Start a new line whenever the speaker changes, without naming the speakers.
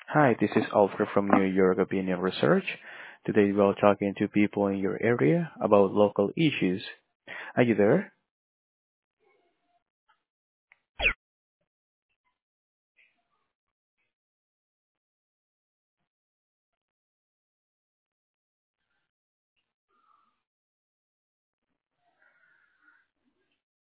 Hi, this is Alfred from New York Opinion Research. Today we're talking to people in your area about local issues. Are you there?